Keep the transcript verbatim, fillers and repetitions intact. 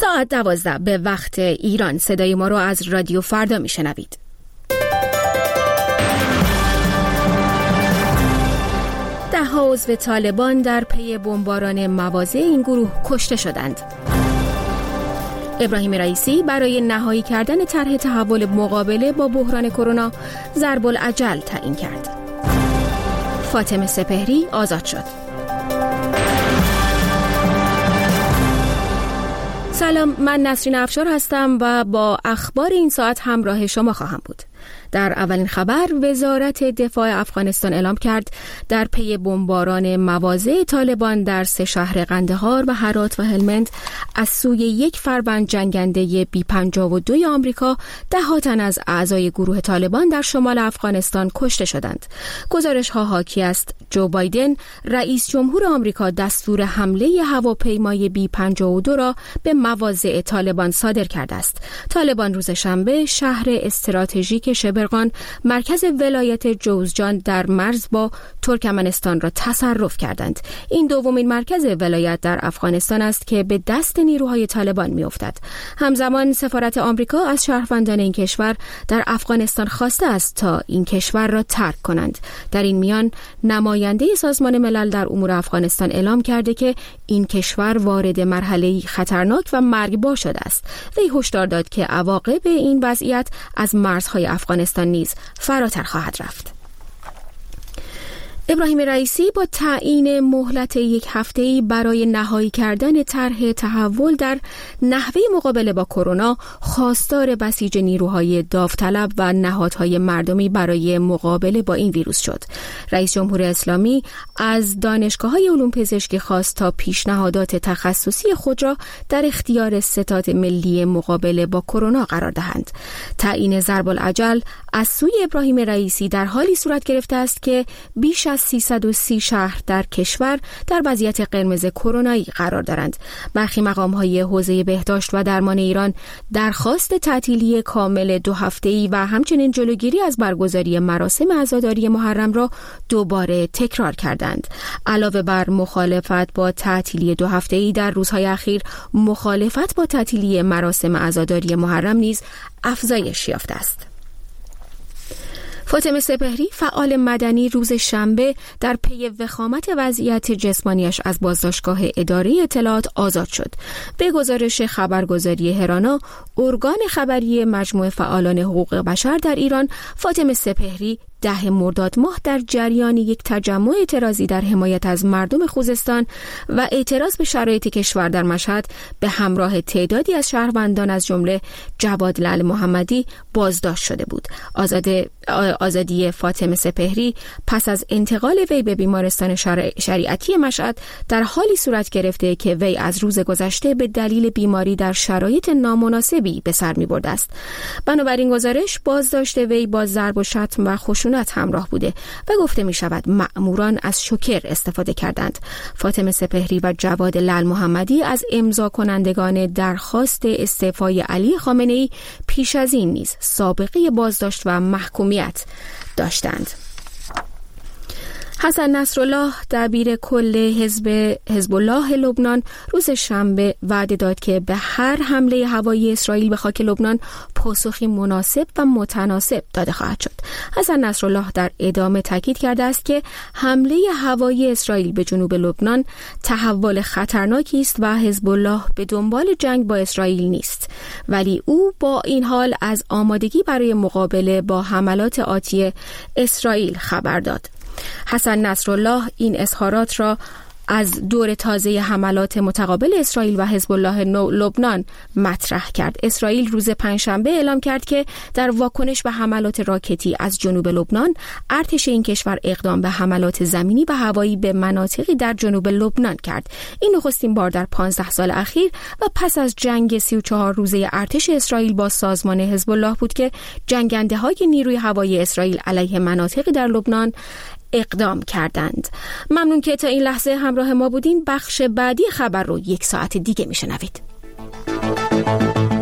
ساعت دوازده به وقت ایران صدای ما رو از رادیو فردا میشنوید. ده ها عضو طالبان در پی بمباران مواضع این گروه کشته شدند. ابراهیم رئیسی برای نهایی کردن طرح تحول مقابله با بحران کرونا ضرب الاجل تعیین کرد. فاطمه سپهری آزاد شد. سلام، من نسرین افشار هستم و با اخبار این ساعت همراه شما خواهم بود. در اولین خبر، وزارت دفاع افغانستان اعلام کرد در پی بمباران مواضع طالبان در سه شهر قندهار و هرات و هلمند از سوی یک فروند جنگنده بی پنجاه و دو آمریکا ده تن از اعضای گروه طالبان در شمال افغانستان کشته شدند. گزارش ها حاکی است جو بایدن رئیس جمهور آمریکا دستور حمله هواپیمای بی پنجاه و دو را به مواضع طالبان صادر کرده است. طالبان روز شنبه شهر استراتژیک شبرغان، مرکز ولایت جوزجان در مرز با ترکمنستان را تصرف کردند. این دومین مرکز ولایت در افغانستان است که به دست نیروهای طالبان می‌افتد. همزمان سفارت آمریکا از شهروندان این کشور در افغانستان خواسته است تا این کشور را ترک کنند. در این میان نماینده سازمان ملل در امور افغانستان اعلام کرده که این کشور وارد مرحله‌ای خطرناک و مرگبار شده است. وی هشدار داد که عواقب این وضعیت از مرزهای افغانستان نیز فراتر خواهد رفت. ابراهیم رئیسی با تعیین مهلت یک هفته‌ای برای نهایی کردن طرح تحول در نحوه مقابله با کرونا خواستار بسیج نیروهای داوطلب و نهادهای مردمی برای مقابله با این ویروس شد. رئیس جمهور اسلامی از دانشگاه‌های علوم پزشکی خواست تا پیشنهادات تخصصی خود را در اختیار ستاد ملی مقابله با کرونا قرار دهند. تعیین ضرب الاجل از سوی ابراهیم رئیسی در حالی صورت گرفته است که بیش از سیصد و سی شهر در کشور در وضعیت قرمز کرونایی قرار دارند. برخی مقام‌های حوزه بهداشت و درمان ایران درخواست تعطیلی کامل دو هفته‌ای و همچنین جلوگیری از برگزاری مراسم عزاداری محرم را دوباره تکرار کردند. علاوه بر مخالفت با تعطیلی دو هفته‌ای، در روزهای اخیر مخالفت با تعطیلی مراسم عزاداری محرم نیز افزایش یافته است. فاطمه سپهری، فعال مدنی، روز شنبه در پی وخامت وضعیت جسمانیش از بازداشتگاه اداره اطلاعات آزاد شد. به گزارش خبرگزاری هرانا، ارگان خبری مجموعه فعالان حقوق بشر در ایران، فاطمه سپهری ده مرداد ماه در جریان یک تجمع اعتراضی در حمایت از مردم خوزستان و اعتراض به شرایط کشور در مشهد به همراه تعدادی از شهروندان از جمله جواد لعل محمدی بازداشت شده بود. آزاد آزادی فاطمه سپهری پس از انتقال وی به بیمارستان شریعتی مشهد در حالی صورت گرفته که وی از روز گذشته به دلیل بیماری در شرایط نامناسبی به سر می‌برده است. بنابراین گزارش بازداشت وی با ضرب و شتم و خشونت همراه بوده و گفته می شود مأموران از شوکر استفاده کردند. فاطمه سپهری و جواد لعل محمدی از امضا کنندگان درخواست استعفای علی خامنه‌ای پیش از این نیز سابقه بازداشت و محکومیت داشتند. حسن نصرالله، دبیر کل حزب حزب الله لبنان، روز شنبه وعده داد که به هر حمله هوایی اسرائیل به خاک لبنان پاسخی مناسب و متناسب داده خواهد شد. حسن نصرالله در ادامه تاکید کرده است که حمله هوایی اسرائیل به جنوب لبنان تحول خطرناکی است و حزب الله به دنبال جنگ با اسرائیل نیست، ولی او با این حال از آمادگی برای مقابله با حملات آتی اسرائیل خبر داد. حسن نصرالله این اظهارات را از دور تازه حملات متقابل اسرائیل و حزب الله لبنان مطرح کرد. اسرائیل روز پنجشنبه اعلام کرد که در واکنش به حملات راکتی از جنوب لبنان، ارتش این کشور اقدام به حملات زمینی و هوایی به مناطقی در جنوب لبنان کرد. این نخستین بار در پانزده سال اخیر و پس از جنگ سی و چهار روزه ارتش اسرائیل با سازمان حزب الله بود که جنگنده‌های نیروی هوایی اسرائیل علیه مناطقی در لبنان اقدام کردند. ممنون که تا این لحظه همراه ما بودین. بخش بعدی خبر رو یک ساعت دیگه میشنوید.